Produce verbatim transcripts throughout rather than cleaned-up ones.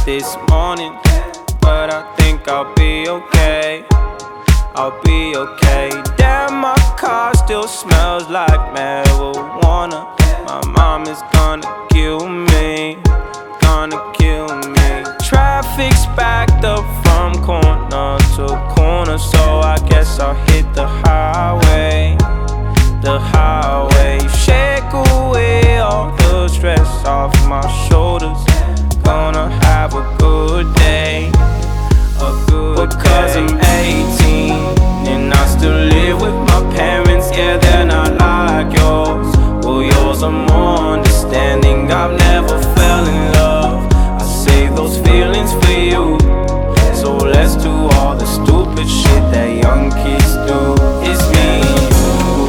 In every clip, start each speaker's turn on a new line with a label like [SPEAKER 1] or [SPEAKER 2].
[SPEAKER 1] this morning, but I think I'll be okay. I'll be okay. Damn, my car still smells like marijuana. My mom is gonna kill me, gonna kill me. Traffic's backed up from corner to corner, so I guess I'll hit the highway, the highway. Shake away all the stress off my shoulders. Gonna have a good day, a good because day. I'm eighteen and I still live with my parents. Yeah, they're not like yours. Well, yours are more understanding. I've never fell in love. I save those feelings for you. So let's do all the stupid shit that young kids do. It's me and you.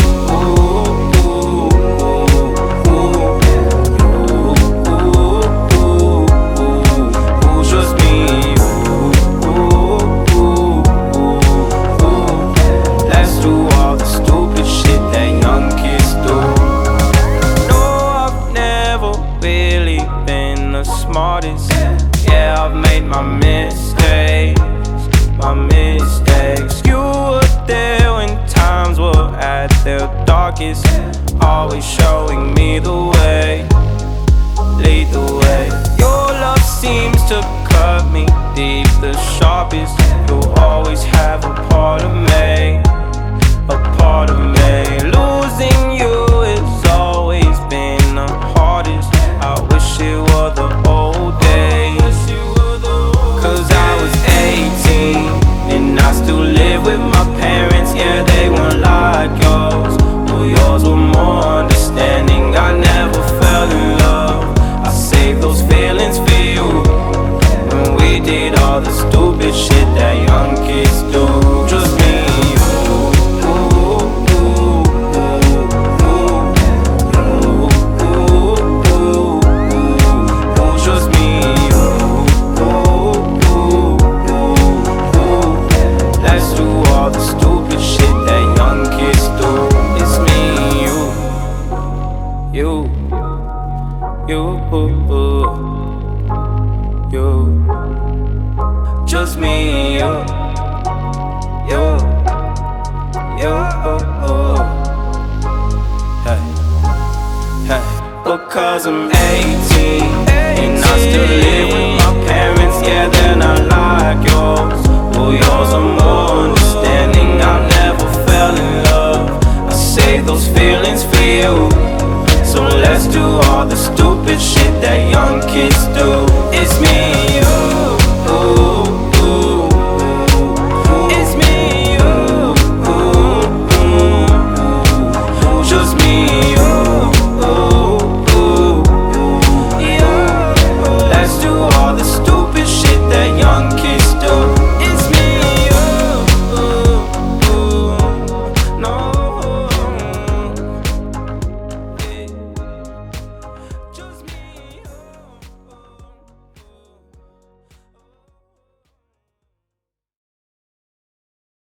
[SPEAKER 1] Smartest. Yeah, I've made my mistakes, my mistakes. You were there when times were at their darkest, always showing me the way, lead the way. Your love seems to cut me deep, the sharpest. You'll always have a part of me, a part of me. Losing you has always been the hardest. I wish it were the old days, cause I was eighteen and I still live with my parents. Yeah, they weren't like yours. Well, yours were more understanding. I never fell in love. I saved those feelings for you when we did all the stupid shit that young kids do. Just me and you. You, you, you, just me and you, you, you, hey, hey. Because I'm eighteen and I still live with my parents. Yeah, they're not like yours. Well, yours are more understanding. I never fell in love. I save those feelings for you. So let's do all the stupid shit that young kids do. It's me and you.